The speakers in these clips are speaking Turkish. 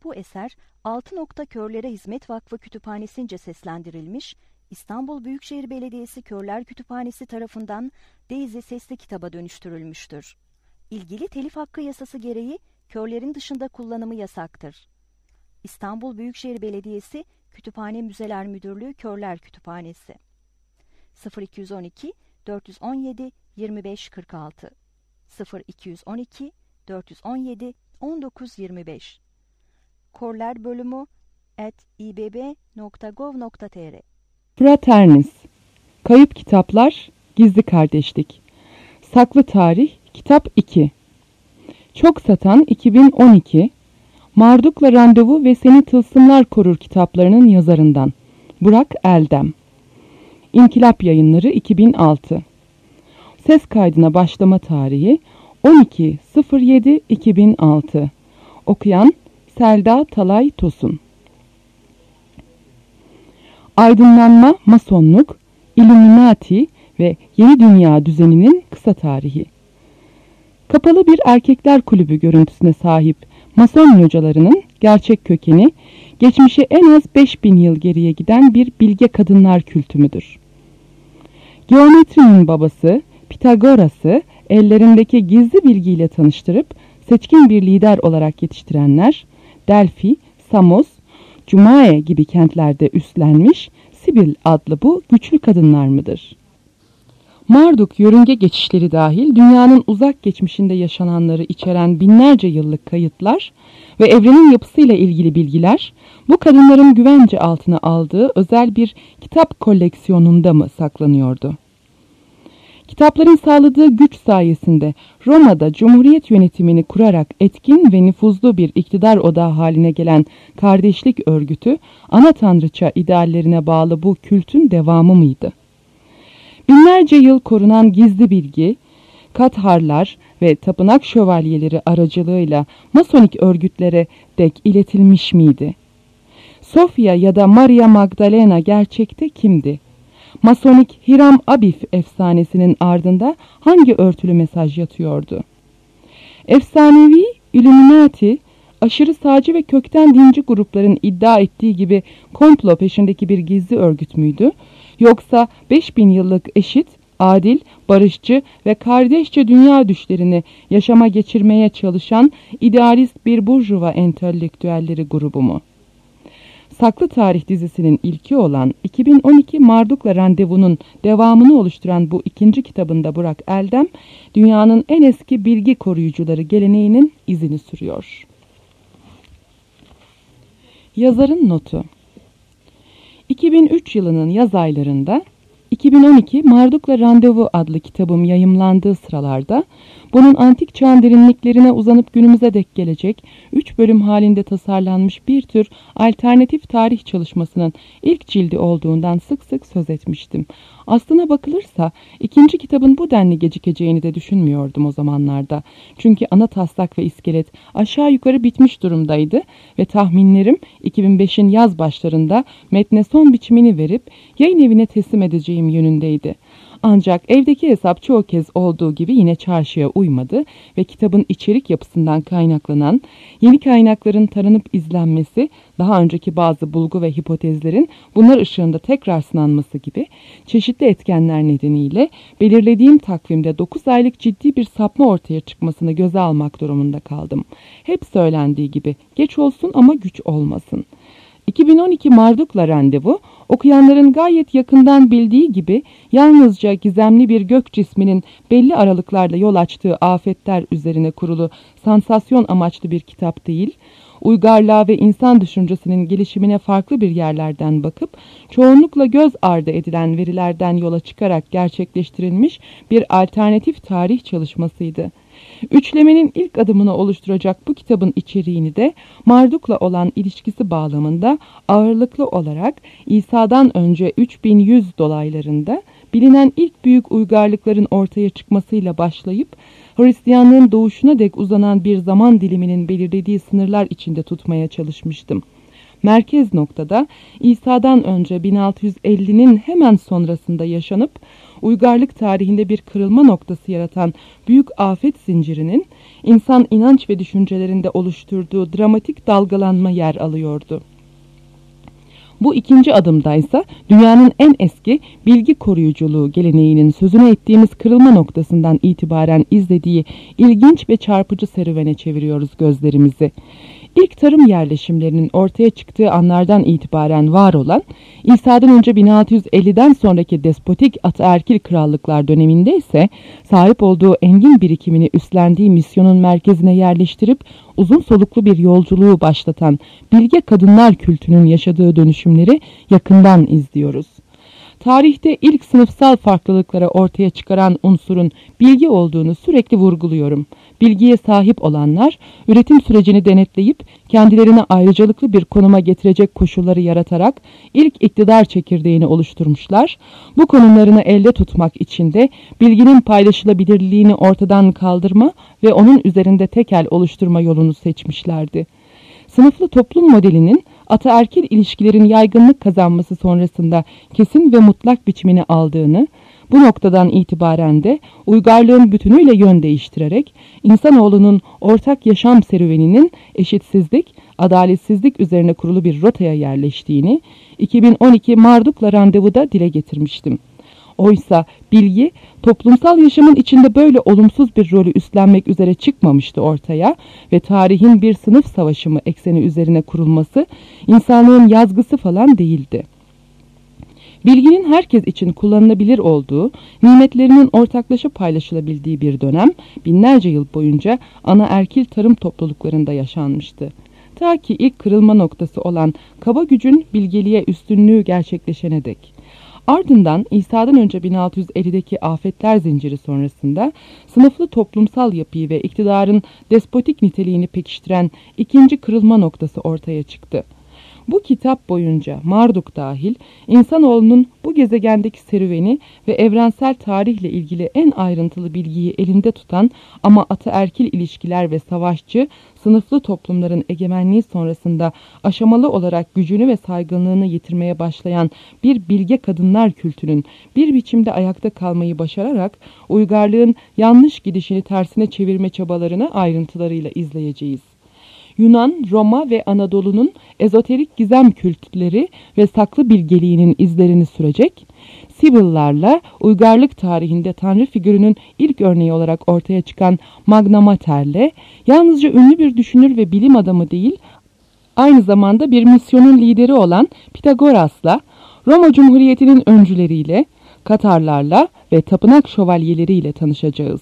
Bu eser Altı Nokta Körlere Hizmet Vakfı Kütüphanesi'nce seslendirilmiş, İstanbul Büyükşehir Belediyesi Körler Kütüphanesi tarafından Daisy sesli kitaba dönüştürülmüştür. İlgili telif hakkı yasası gereği körlerin dışında kullanımı yasaktır. İstanbul Büyükşehir Belediyesi Kütüphane Müzeler Müdürlüğü Körler Kütüphanesi 0212 417 2546 0212 417 1925 Körler bölümü @ibb.gov.tr Fraternis. Kayıp Kitaplar, Gizli Kardeşlik. Saklı Tarih, Kitap 2. Çok Satan 2012, Marduk'la Randevu ve Seni Tılsımlar Korur kitaplarının yazarından Burak Eldem. İnkılap Yayınları 2006. Ses kaydına başlama tarihi 12.07.2006. Okuyan Selda Talay Tosun. Aydınlanma, Masonluk, Illuminati ve Yeni Dünya düzeninin kısa tarihi. Kapalı bir erkekler kulübü görüntüsüne sahip Mason localarının gerçek kökeni, geçmişe en az 5000 yıl geriye giden bir bilge kadınlar kültümüdür. Geometrinin babası Pitagoras'ı ellerindeki gizli bilgiyle tanıştırıp seçkin bir lider olarak yetiştirenler, Delphi, Samos, Cumae gibi kentlerde üstlenmiş Sibil adlı bu güçlü kadınlar mıdır? Marduk yörünge geçişleri dahil dünyanın uzak geçmişinde yaşananları içeren binlerce yıllık kayıtlar ve evrenin yapısıyla ilgili bilgiler bu kadınların güvence altına aldığı özel bir kitap koleksiyonunda mı saklanıyordu? Kitapların sağladığı güç sayesinde Roma'da Cumhuriyet yönetimini kurarak etkin ve nüfuzlu bir iktidar odağı haline gelen kardeşlik örgütü, ana tanrıça ideallerine bağlı bu kültün devamı mıydı? Binlerce yıl korunan gizli bilgi, katharlar ve tapınak şövalyeleri aracılığıyla Masonik örgütlere dek iletilmiş miydi? Sofya ya da Maria Magdalena gerçekte kimdi? Masonik Hiram Abif efsanesinin ardında hangi örtülü mesaj yatıyordu? Efsanevi Illuminati, aşırı sağcı ve kökten dinci grupların iddia ettiği gibi komplo peşindeki bir gizli örgüt müydü? Yoksa 5000 yıllık eşit, adil, barışçı ve kardeşçe dünya düşlerini yaşama geçirmeye çalışan idealist bir burjuva entelektüelleri grubu mu? Saklı Tarih dizisinin ilki olan 2012 Marduk'la Randevu'nun devamını oluşturan bu ikinci kitabında Burak Eldem, dünyanın en eski bilgi koruyucuları geleneğinin izini sürüyor. Yazarın notu: 2003 yılının yaz aylarında 2012 Marduk'la Randevu adlı kitabım yayımlandığı sıralarda bunun antik çağın derinliklerine uzanıp günümüze dek gelecek 3 bölüm halinde tasarlanmış bir tür alternatif tarih çalışmasının ilk cildi olduğundan sık sık söz etmiştim. Aslına bakılırsa ikinci kitabın bu denli gecikeceğini de düşünmüyordum o zamanlarda. Çünkü ana taslak ve iskelet aşağı yukarı bitmiş durumdaydı ve tahminlerim 2005'in yaz başlarında metne son biçimini verip yayın evine teslim edeceğim yönündeydi. Ancak evdeki hesap çoğu kez olduğu gibi yine çarşıya uymadı ve kitabın içerik yapısından kaynaklanan yeni kaynakların taranıp izlenmesi, daha önceki bazı bulgu ve hipotezlerin bunlar ışığında tekrar sınanması gibi çeşitli etkenler nedeniyle belirlediğim takvimde 9 aylık ciddi bir sapma ortaya çıkmasını göze almak durumunda kaldım. Hep söylendiği gibi geç olsun ama güç olmasın. 2012 Marduk'la Randevu, okuyanların gayet yakından bildiği gibi yalnızca gizemli bir gök cisminin belli aralıklarla yol açtığı afetler üzerine kurulu sansasyon amaçlı bir kitap değil, uygarlığa ve insan düşüncesinin gelişimine farklı bir yerlerden bakıp çoğunlukla göz ardı edilen verilerden yola çıkarak gerçekleştirilmiş bir alternatif tarih çalışmasıydı. Üçlemenin ilk adımını oluşturacak bu kitabın içeriğini de Marduk'la olan ilişkisi bağlamında ağırlıklı olarak İsa'dan önce 3100 dolaylarında bilinen ilk büyük uygarlıkların ortaya çıkmasıyla başlayıp Hristiyanlığın doğuşuna dek uzanan bir zaman diliminin belirlediği sınırlar içinde tutmaya çalışmıştım. merkez noktada İsa'dan önce 1650'nin hemen sonrasında yaşanıp uygarlık tarihinde bir kırılma noktası yaratan büyük afet zincirinin insan inanç ve düşüncelerinde oluşturduğu dramatik dalgalanma yer alıyordu. Bu ikinci adımdaysa dünyanın en eski bilgi koruyuculuğu geleneğinin sözünü ettiğimiz kırılma noktasından itibaren izlediği ilginç ve çarpıcı serüvene çeviriyoruz gözlerimizi. İlk tarım yerleşimlerinin ortaya çıktığı anlardan itibaren var olan, İsa'dan önce 1650'den sonraki despotik ataerkil krallıklar döneminde ise sahip olduğu engin birikimini üstlendiği misyonun merkezine yerleştirip uzun soluklu bir yolculuğu başlatan bilge kadınlar kültünün yaşadığı dönüşümleri yakından izliyoruz. Tarihte ilk sınıfsal farklılıkları ortaya çıkaran unsurun bilgi olduğunu sürekli vurguluyorum. Bilgiye sahip olanlar, üretim sürecini denetleyip kendilerine ayrıcalıklı bir konuma getirecek koşulları yaratarak ilk iktidar çekirdeğini oluşturmuşlar. Bu konumlarını elde tutmak için de bilginin paylaşılabilirliğini ortadan kaldırma ve onun üzerinde tekel oluşturma yolunu seçmişlerdi. Sınıflı toplum modelinin ataerkil ilişkilerin yaygınlık kazanması sonrasında kesin ve mutlak biçimini aldığını, bu noktadan itibaren de uygarlığın bütünüyle yön değiştirerek insanoğlunun ortak yaşam serüveninin eşitsizlik, adaletsizlik üzerine kurulu bir rotaya yerleştiğini 2012 Marduk'la randevuda dile getirmiştim. Oysa bilgi toplumsal yaşamın içinde böyle olumsuz bir rolü üstlenmek üzere çıkmamıştı ortaya ve tarihin bir sınıf savaşı mı ekseni üzerine kurulması insanlığın yazgısı falan değildi. Bilginin herkes için kullanılabilir olduğu, nimetlerinin ortaklaşa paylaşılabildiği bir dönem binlerce yıl boyunca anaerkil tarım topluluklarında yaşanmıştı. Ta ki ilk kırılma noktası olan kaba gücün bilgeliğe üstünlüğü gerçekleşene dek. Ardından İsa'dan önce 1650'deki afetler zinciri sonrasında sınıflı toplumsal yapıyı ve iktidarın despotik niteliğini pekiştiren ikinci kırılma noktası ortaya çıktı. Bu kitap boyunca Marduk dahil insanoğlunun bu gezegendeki serüveni ve evrensel tarihle ilgili en ayrıntılı bilgiyi elinde tutan ama ataerkil ilişkiler ve savaşçı sınıflı toplumların egemenliği sonrasında aşamalı olarak gücünü ve saygınlığını yitirmeye başlayan bir bilge kadınlar kültünün bir biçimde ayakta kalmayı başararak uygarlığın yanlış gidişini tersine çevirme çabalarını ayrıntılarıyla izleyeceğiz. Yunan, Roma ve Anadolu'nun ezoterik gizem kültleri ve saklı bilgeliğinin izlerini sürecek, Sibyl'larla uygarlık tarihinde tanrı figürünün ilk örneği olarak ortaya çıkan Magna Mater'le yalnızca ünlü bir düşünür ve bilim adamı değil, aynı zamanda bir misyonun lideri olan Pitagoras'la, Roma Cumhuriyeti'nin öncüleriyle, Katarlarla ve tapınak şövalyeleriyle tanışacağız.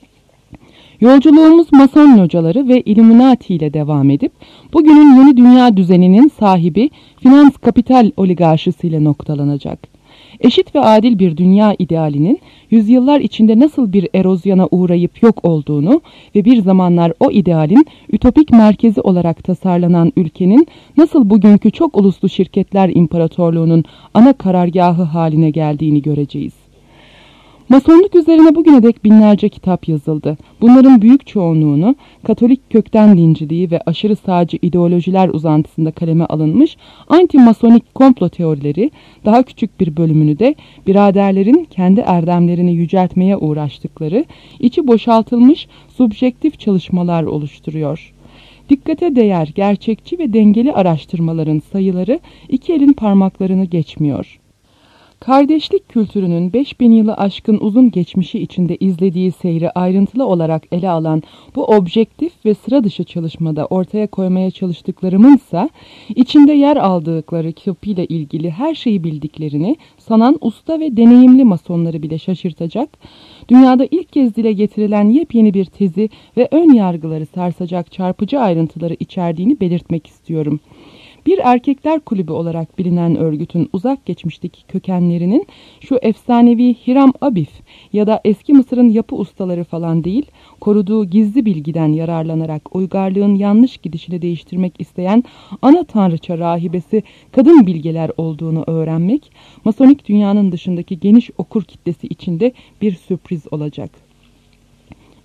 Yolculuğumuz Mason locaları ve Illuminati ile devam edip bugünün yeni dünya düzeninin sahibi finans kapital oligarşisiyle noktalanacak. Eşit ve adil bir dünya idealinin yüzyıllar içinde nasıl bir erozyona uğrayıp yok olduğunu ve bir zamanlar o idealin ütopik merkezi olarak tasarlanan ülkenin nasıl bugünkü çok uluslu şirketler imparatorluğunun ana karargahı haline geldiğini göreceğiz. Masonluk üzerine bugüne dek binlerce kitap yazıldı. Bunların büyük çoğunluğunu Katolik kökten dinciliği ve aşırı sağcı ideolojiler uzantısında kaleme alınmış anti-masonik komplo teorileri, daha küçük bir bölümünü de biraderlerin kendi erdemlerini yüceltmeye uğraştıkları, içi boşaltılmış subjektif çalışmalar oluşturuyor. Dikkate değer, gerçekçi ve dengeli araştırmaların sayıları iki elin parmaklarını geçmiyor. Kardeşlik kültürünün 5000 yılı aşkın uzun geçmişi içinde izlediği seyri ayrıntılı olarak ele alan bu objektif ve sıra dışı çalışmada ortaya koymaya çalıştıklarımınsa içinde yer aldıkları kitapıyla ilgili her şeyi bildiklerini sanan usta ve deneyimli masonları bile şaşırtacak, dünyada ilk kez dile getirilen yepyeni bir tezi ve ön yargıları sarsacak çarpıcı ayrıntıları içerdiğini belirtmek istiyorum. Bir erkekler kulübü olarak bilinen örgütün uzak geçmişteki kökenlerinin şu efsanevi Hiram Abif ya da eski Mısır'ın yapı ustaları falan değil, koruduğu gizli bilgiden yararlanarak uygarlığın yanlış gidişini değiştirmek isteyen ana tanrıça rahibesi kadın bilgeler olduğunu öğrenmek, masonik dünyanın dışındaki geniş okur kitlesi içinde bir sürpriz olacak.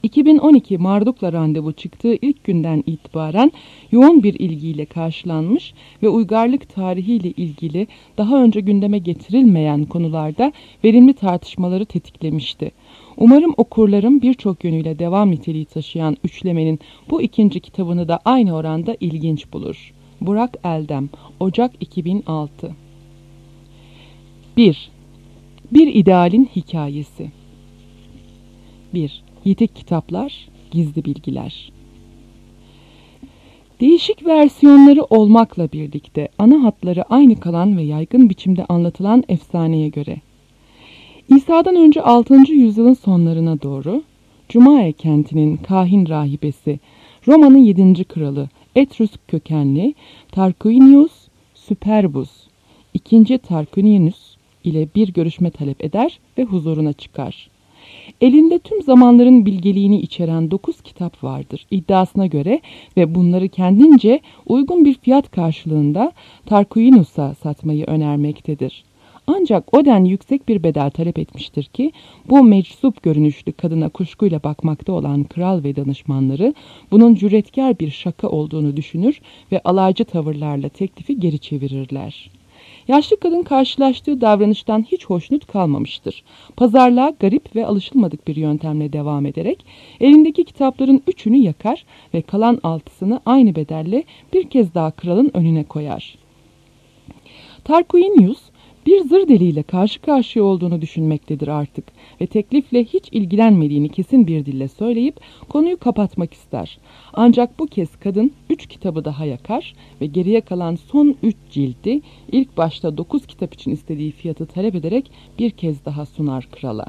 2012 Marduk'la randevu çıktığı ilk günden itibaren yoğun bir ilgiyle karşılanmış ve uygarlık tarihiyle ilgili daha önce gündeme getirilmeyen konularda verimli tartışmaları tetiklemişti. Umarım okurlarım birçok yönüyle devam niteliği taşıyan üçlemenin bu ikinci kitabını da aynı oranda ilginç bulur. Burak Eldem, Ocak 2006. 1. Bir idealin hikayesi. 1. Yitik kitaplar, gizli bilgiler. Değişik versiyonları olmakla birlikte ana hatları aynı kalan ve yaygın biçimde anlatılan efsaneye göre İsa'dan önce 6. yüzyılın sonlarına doğru Cumae kentinin kahin rahibesi, Roma'nın 7. kralı, Etrusk kökenli Tarquinius Superbus, 2. Tarquinius ile bir görüşme talep eder ve huzuruna çıkar. Elinde tüm zamanların bilgeliğini içeren 9 kitap vardır iddiasına göre ve bunları kendince uygun bir fiyat karşılığında Tarquinius'a satmayı önermektedir. Ancak o denli yüksek bir bedel talep etmiştir ki bu meczup görünüşlü kadına kuşkuyla bakmakta olan kral ve danışmanları bunun cüretkar bir şaka olduğunu düşünür ve alaycı tavırlarla teklifi geri çevirirler. Yaşlı kadın karşılaştığı davranıştan hiç hoşnut kalmamıştır. Pazarlığa garip ve alışılmadık bir yöntemle devam ederek elindeki kitapların 3'ünü yakar ve kalan 6'sını aynı bedelle bir kez daha kralın önüne koyar. Tarquinius bir zır deliyle karşı karşıya olduğunu düşünmektedir artık ve teklifle hiç ilgilenmediğini kesin bir dille söyleyip konuyu kapatmak ister. Ancak bu kez kadın 3 kitabı daha yakar ve geriye kalan son 3 cildi ilk başta 9 kitap için istediği fiyatı talep ederek bir kez daha sunar krala.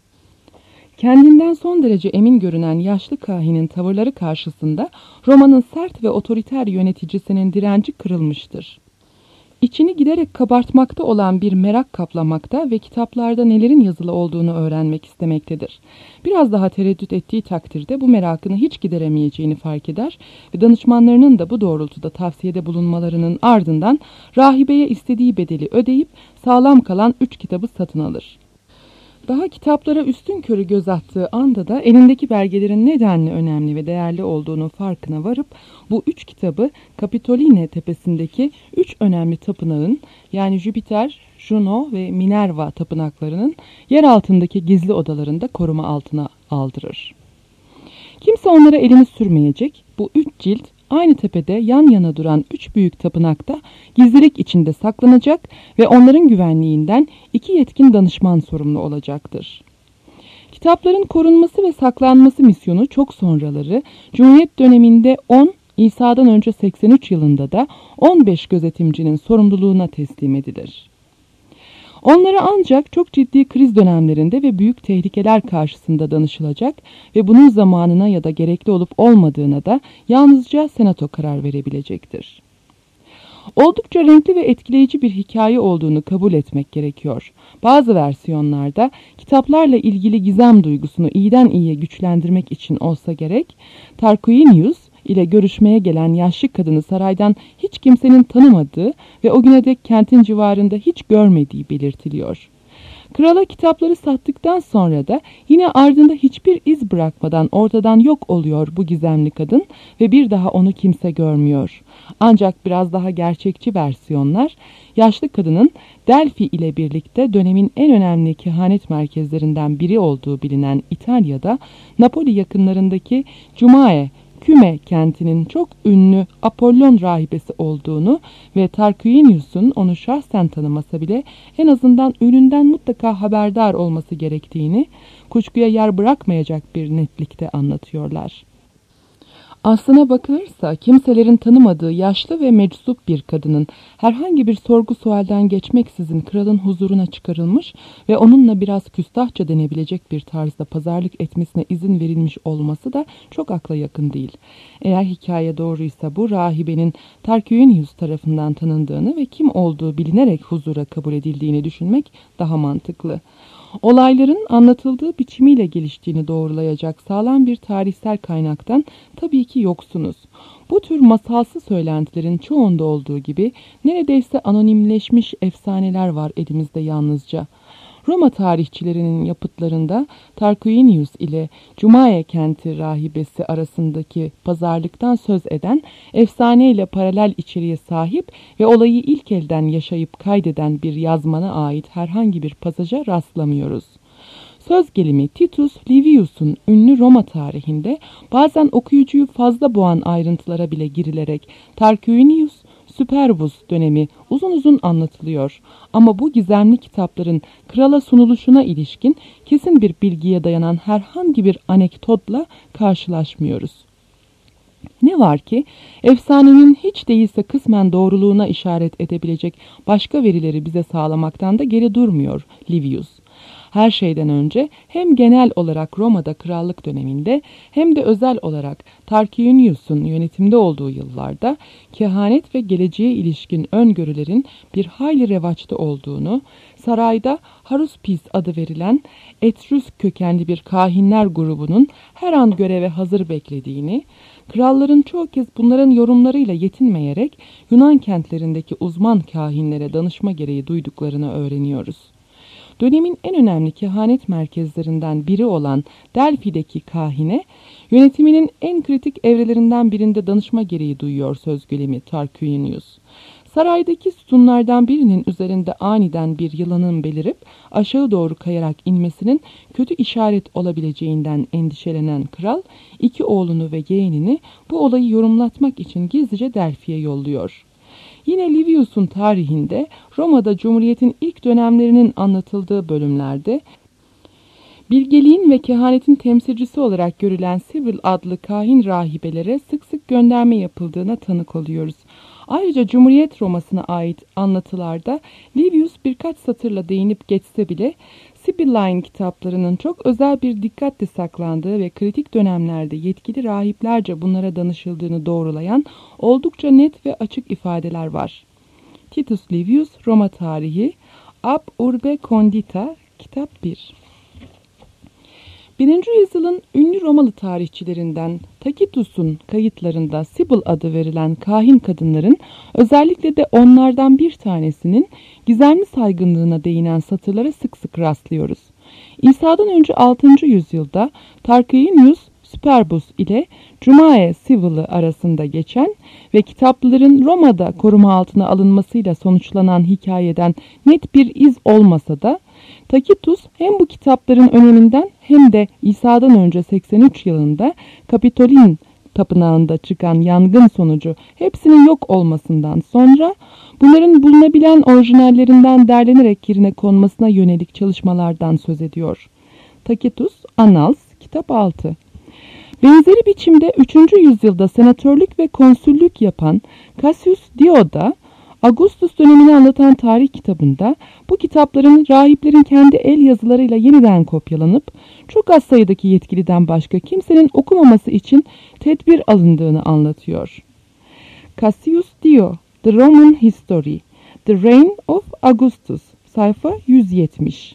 Kendinden son derece emin görünen yaşlı kahinin tavırları karşısında Roma'nın sert ve otoriter yöneticisinin direnci kırılmıştır. İçini giderek kabartmakta olan bir merak kaplamakta ve kitaplarda nelerin yazılı olduğunu öğrenmek istemektedir. Biraz daha tereddüt ettiği takdirde bu merakını hiç gideremeyeceğini fark eder ve danışmanlarının da bu doğrultuda tavsiyede bulunmalarının ardından rahibeye istediği bedeli ödeyip sağlam kalan 3 kitabı satın alır. Daha kitaplara üstünkörü göz attığı anda da elindeki belgelerin nedenli önemli ve değerli olduğunu farkına varıp bu 3 kitabı Kapitoline tepesindeki 3 önemli tapınağın yani Jüpiter, Juno ve Minerva tapınaklarının yer altındaki gizli odalarında koruma altına aldırır. Kimse onlara elini sürmeyecek, bu 3 cilt aynı tepede yan yana duran 3 büyük tapınakta gizlilik içinde saklanacak ve onların güvenliğinden 2 yetkin danışman sorumlu olacaktır. Kitapların korunması ve saklanması misyonu çok sonraları Cumhuriyet döneminde 10, İsa'dan önce 83 yılında da 15 gözetimcinin sorumluluğuna teslim edilir. Onlara ancak çok ciddi kriz dönemlerinde ve büyük tehlikeler karşısında danışılacak ve bunun zamanına ya da gerekli olup olmadığına da yalnızca Senato karar verebilecektir. Oldukça renkli ve etkileyici bir hikaye olduğunu kabul etmek gerekiyor. Bazı versiyonlarda kitaplarla ilgili gizem duygusunu iyiden iyiye güçlendirmek için olsa gerek, Tarquinius ile görüşmeye gelen yaşlı kadını saraydan hiç kimsenin tanımadığı ve o güne dek kentin civarında hiç görmediği belirtiliyor. Krala kitapları sattıktan sonra da yine ardında hiçbir iz bırakmadan ortadan yok oluyor bu gizemli kadın ve bir daha onu kimse görmüyor. Ancak biraz daha gerçekçi versiyonlar yaşlı kadının Delphi ile birlikte dönemin en önemli kehanet merkezlerinden biri olduğu bilinen İtalya'da Napoli yakınlarındaki Cumae Küme kentinin çok ünlü Apollon rahibesi olduğunu ve Tarquinius'un onu şahsen tanımasa bile en azından ününden mutlaka haberdar olması gerektiğini kuşkuya yer bırakmayacak bir netlikte anlatıyorlar. Aslına bakılırsa kimselerin tanımadığı yaşlı ve meczup bir kadının herhangi bir sorgu sualden geçmeksizin kralın huzuruna çıkarılmış ve onunla biraz küstahça denebilecek bir tarzda pazarlık etmesine izin verilmiş olması da çok akla yakın değil. Eğer hikaye doğruysa bu rahibenin Tarquinius tarafından tanındığını ve kim olduğu bilinerek huzura kabul edildiğini düşünmek daha mantıklı. Olayların anlatıldığı biçimiyle geliştiğini doğrulayacak sağlam bir tarihsel kaynaktan tabii ki yoksunuz. Bu tür masalsı söylentilerin çoğunda olduğu gibi neredeyse anonimleşmiş efsaneler var elimizde yalnızca. Roma tarihçilerinin yapıtlarında Tarquinius ile Cumae kenti rahibesi arasındaki pazarlıktan söz eden efsaneyle paralel içeriğe sahip ve olayı ilk elden yaşayıp kaydeden bir yazmana ait herhangi bir pasaja rastlamıyoruz. Söz gelimi Titus Livius'un ünlü Roma tarihinde bazen okuyucuyu fazla boğan ayrıntılara bile girilerek Tarquinius Superbus dönemi uzun uzun anlatılıyor. Ama bu gizemli kitapların krala sunuluşuna ilişkin kesin bir bilgiye dayanan herhangi bir anekdotla karşılaşmıyoruz. Ne var ki efsanenin hiç değilse kısmen doğruluğuna işaret edebilecek başka verileri bize sağlamaktan da geri durmuyor Livius. Her şeyden önce hem genel olarak Roma'da krallık döneminde hem de özel olarak Tarquinius'un yönetimde olduğu yıllarda kehanet ve geleceğe ilişkin öngörülerin bir hayli revaçta olduğunu, sarayda Haruspis adı verilen Etrüsk kökenli bir kahinler grubunun her an göreve hazır beklediğini, kralların çoğu kez bunların yorumlarıyla yetinmeyerek Yunan kentlerindeki uzman kahinlere danışma gereği duyduklarını öğreniyoruz. Dönemin en önemli kehanet merkezlerinden biri olan Delphi'deki kahine, yönetiminin en kritik evrelerinden birinde danışma gereği duyuyor söz gelimi Tarquinius. Saraydaki sütunlardan birinin üzerinde aniden bir yılanın belirip aşağı doğru kayarak inmesinin kötü işaret olabileceğinden endişelenen kral, iki oğlunu ve yeğenini bu olayı yorumlatmak için gizlice Delphi'ye yolluyor. Yine Livius'un tarihinde Roma'da Cumhuriyet'in ilk dönemlerinin anlatıldığı bölümlerde bilgeliğin ve kehanetin temsilcisi olarak görülen Sibyl adlı kahin rahibelere sık sık gönderme yapıldığına tanık oluyoruz. Ayrıca Cumhuriyet Roma'sına ait anlatılarda Livius birkaç satırla değinip geçse bile Sibylline kitaplarının çok özel bir dikkatle saklandığı ve kritik dönemlerde yetkili rahiplerce bunlara danışıldığını doğrulayan oldukça net ve açık ifadeler var. Titus Livius, Roma Tarihi, Ab Urbe Condita, Kitap 1. 1. yüzyılın ünlü Romalı tarihçilerinden Tacitus'un kayıtlarında Sibyl adı verilen kahin kadınların, özellikle de onlardan bir tanesinin gizemli saygınlığına değinen satırlara sık sık rastlıyoruz. İsa'dan önce 6. yüzyılda Tarquinius Superbus ile Cumae Sibyl'ı arasında geçen ve kitapların Roma'da koruma altına alınmasıyla sonuçlanan hikayeden net bir iz olmasa da Tacitus hem bu kitapların öneminden hem de İsa'dan önce 83 yılında Kapitolin tapınağında çıkan yangın sonucu hepsinin yok olmasından sonra bunların bulunabilen orijinallerinden derlenerek yerine konmasına yönelik çalışmalardan söz ediyor. Tacitus Annals, Kitap 6. Benzeri biçimde 3. yüzyılda senatörlük ve konsüllük yapan Cassius Dio da Augustus dönemini anlatan tarih kitabında bu kitapların rahiplerin kendi el yazılarıyla yeniden kopyalanıp çok az sayıdaki yetkiliden başka kimsenin okumaması için tedbir alındığını anlatıyor. Cassius Dio, The Roman History, The Reign of Augustus, sayfa 170.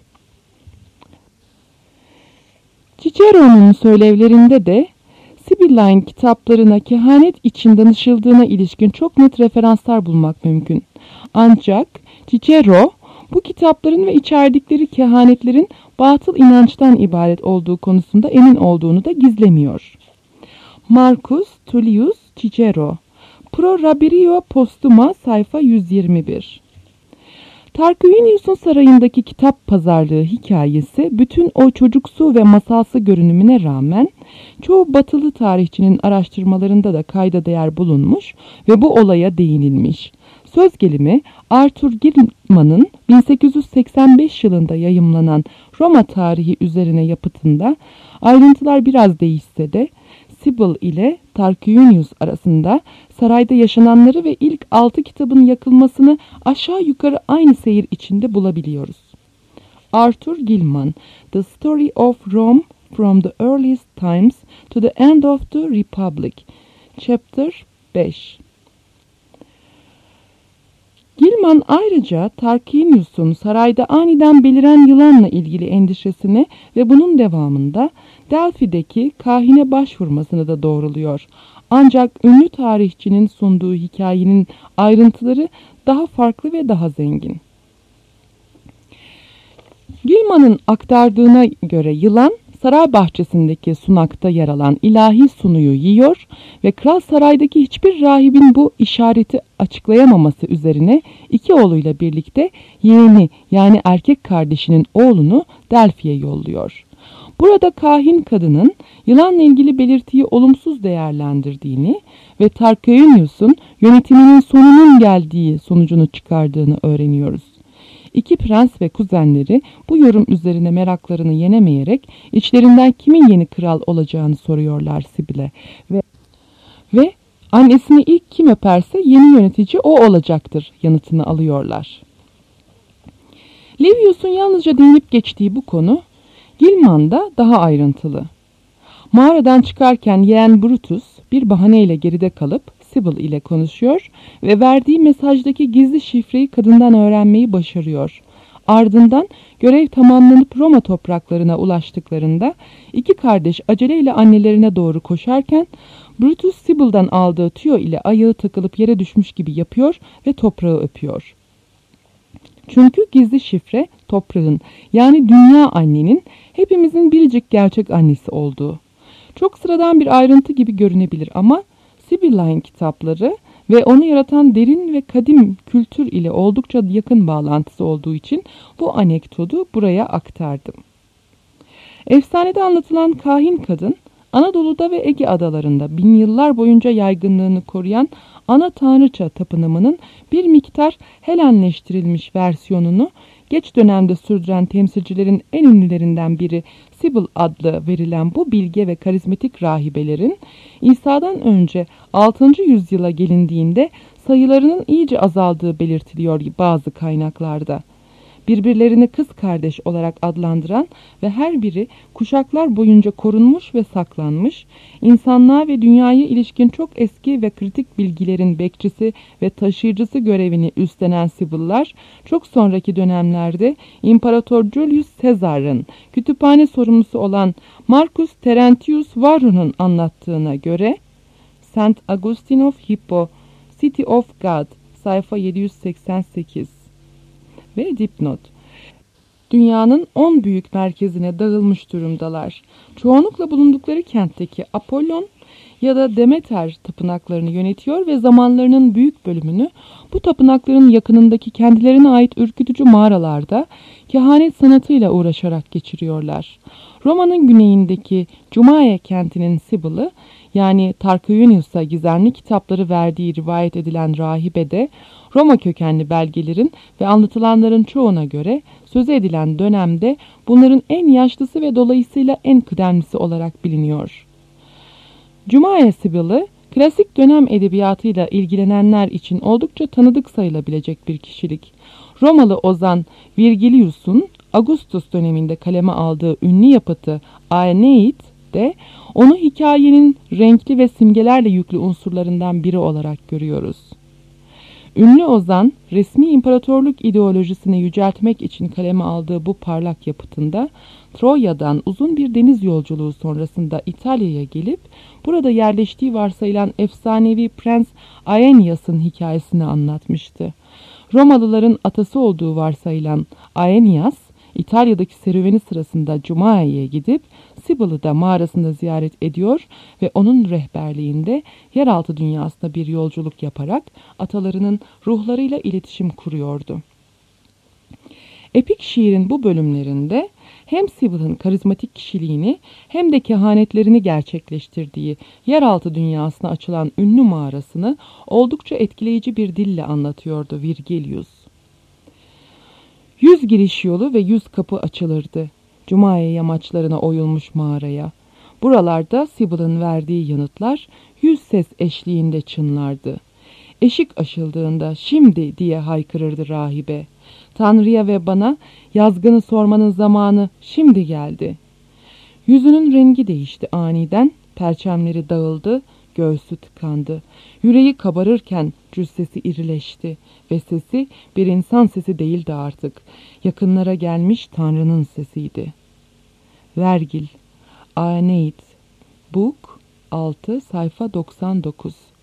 Cicero'nun söylevlerinde de Sibylline kitaplarına kehanet için danışıldığına ilişkin çok net referanslar bulmak mümkün. Ancak Cicero bu kitapların ve içerdikleri kehanetlerin batıl inançtan ibaret olduğu konusunda emin olduğunu da gizlemiyor. Marcus Tullius Cicero, Pro Rabirio Postuma, sayfa 121. Tarquinius'un sarayındaki kitap pazarlığı hikayesi bütün o çocuksu ve masalsı görünümüne rağmen çoğu batılı tarihçinin araştırmalarında da kayda değer bulunmuş ve bu olaya değinilmiş. Söz gelimi Arthur Gilman'ın 1885 yılında yayımlanan Roma tarihi üzerine yapıtında ayrıntılar biraz değişse de Sibyl ile Tarquinius arasında sarayda yaşananları ve ilk 6 kitabın yakılmasını aşağı yukarı aynı seyir içinde bulabiliyoruz. Arthur Gilman, The Story of Rome from the Earliest Times to the End of the Republic, Chapter 5. Gilman ayrıca Tarquinius'un sarayda aniden beliren yılanla ilgili endişesini ve bunun devamında Delphi'deki kahine başvurmasını da doğruluyor. Ancak ünlü tarihçinin sunduğu hikayenin ayrıntıları daha farklı ve daha zengin. Gilman'ın aktardığına göre yılan saray bahçesindeki sunakta yer alan ilahi sunuyu yiyor ve kral saraydaki hiçbir rahibin bu işareti açıklayamaması üzerine iki oğluyla birlikte yeğeni yani erkek kardeşinin oğlunu Delphi'ye yolluyor. Burada kahin kadının yılanla ilgili belirtiyi olumsuz değerlendirdiğini ve Tarquinius'un yönetiminin sonunun geldiği sonucunu çıkardığını öğreniyoruz. İki prens ve kuzenleri bu yorum üzerine meraklarını yenemeyerek içlerinden kimin yeni kral olacağını soruyorlar Sibyl'e ve annesini ilk kim öperse yeni yönetici o olacaktır yanıtını alıyorlar. Livius'un yalnızca değinip geçtiği bu konu Gilman'da daha ayrıntılı. Mağaradan çıkarken yeğen Brutus bir bahaneyle geride kalıp Sibyl ile konuşuyor ve verdiği mesajdaki gizli şifreyi kadından öğrenmeyi başarıyor. Ardından görev tamamlanıp Roma topraklarına ulaştıklarında iki kardeş aceleyle annelerine doğru koşarken Brutus Sibyl'dan aldığı tüyo ile ayağı takılıp yere düşmüş gibi yapıyor ve toprağı öpüyor. Çünkü gizli şifre toprağın yani dünya annenin hepimizin biricik gerçek annesi olduğu. Çok sıradan bir ayrıntı gibi görünebilir ama Sibylline kitapları ve onu yaratan derin ve kadim kültür ile oldukça yakın bağlantısı olduğu için bu anekdotu buraya aktardım. Efsanede anlatılan kahin kadın, Anadolu'da ve Ege adalarında bin yıllar boyunca yaygınlığını koruyan ana tanrıça tapınımının bir miktar Helenleştirilmiş versiyonunu geç dönemde sürdüren temsilcilerin en ünlülerinden biri Sibyl adlı verilen bu bilge ve karizmatik rahibelerin İsa'dan önce 6. yüzyıla gelindiğinde sayılarının iyice azaldığı belirtiliyor bazı kaynaklarda. Birbirlerini kız kardeş olarak adlandıran ve her biri kuşaklar boyunca korunmuş ve saklanmış, insanlığa ve dünyaya ilişkin çok eski ve kritik bilgilerin bekçisi ve taşıyıcısı görevini üstlenen Sibyl'lar, çok sonraki dönemlerde İmparator Julius Caesar'ın kütüphane sorumlusu olan Marcus Terentius Varro'nun anlattığına göre, St. Augustine of Hippo, City of God, sayfa 788 ve dipnot. Dünyanın 10 büyük merkezine dağılmış durumdalar. Çoğunlukla bulundukları kentteki Apollon ya da Demeter tapınaklarını yönetiyor ve zamanlarının büyük bölümünü bu tapınakların yakınındaki kendilerine ait ürkütücü mağaralarda kehanet sanatıyla uğraşarak geçiriyorlar. Roma'nın güneyindeki Cumae kentinin Sibyl'ı yani Tarquinius'a gizemli kitapları verdiği rivayet edilen rahibe de Roma kökenli belgelerin ve anlatılanların çoğuna göre söz edilen dönemde bunların en yaşlısı ve dolayısıyla en kıdemlisi olarak biliniyor. Cumae Sibyl'ı klasik dönem edebiyatıyla ilgilenenler için oldukça tanıdık sayılabilecek bir kişilik. Romalı ozan Virgilius'un Augustus döneminde kaleme aldığı ünlü yapıtı Aeneid de onu hikayenin renkli ve simgelerle yüklü unsurlarından biri olarak görüyoruz. Ünlü ozan, resmi imparatorluk ideolojisini yüceltmek için kaleme aldığı bu parlak yapıtında, Troya'dan uzun bir deniz yolculuğu sonrasında İtalya'ya gelip, burada yerleştiği varsayılan efsanevi Prens Aeneas'ın hikayesini anlatmıştı. Romalıların atası olduğu varsayılan Aeneas, İtalya'daki serüveni sırasında Cumae'ye gidip Sibyl'ı da mağarasında ziyaret ediyor ve onun rehberliğinde yeraltı dünyasına bir yolculuk yaparak atalarının ruhlarıyla iletişim kuruyordu. Epik şiirin bu bölümlerinde hem Sibyl'ın karizmatik kişiliğini hem de kehanetlerini gerçekleştirdiği yeraltı dünyasına açılan ünlü mağarasını oldukça etkileyici bir dille anlatıyordu Virgilius. 100 giriş yolu ve 100 kapı açılırdı Cumae yamaçlarına oyulmuş mağaraya. Buralarda Sibyl'ın verdiği yanıtlar 100 ses eşliğinde çınlardı. Eşik aşıldığında şimdi diye haykırırdı rahibe. Tanrı'ya ve bana yazgını sormanın zamanı şimdi geldi. Yüzünün rengi değişti aniden, perçemleri dağıldı, göğsü tıkandı. Yüreği kabarırken cüssesi irileşti ve sesi bir insan sesi değildi artık. Yakınlara gelmiş Tanrı'nın sesiydi. Vergil, Aeneid, Book 6, sayfa 99.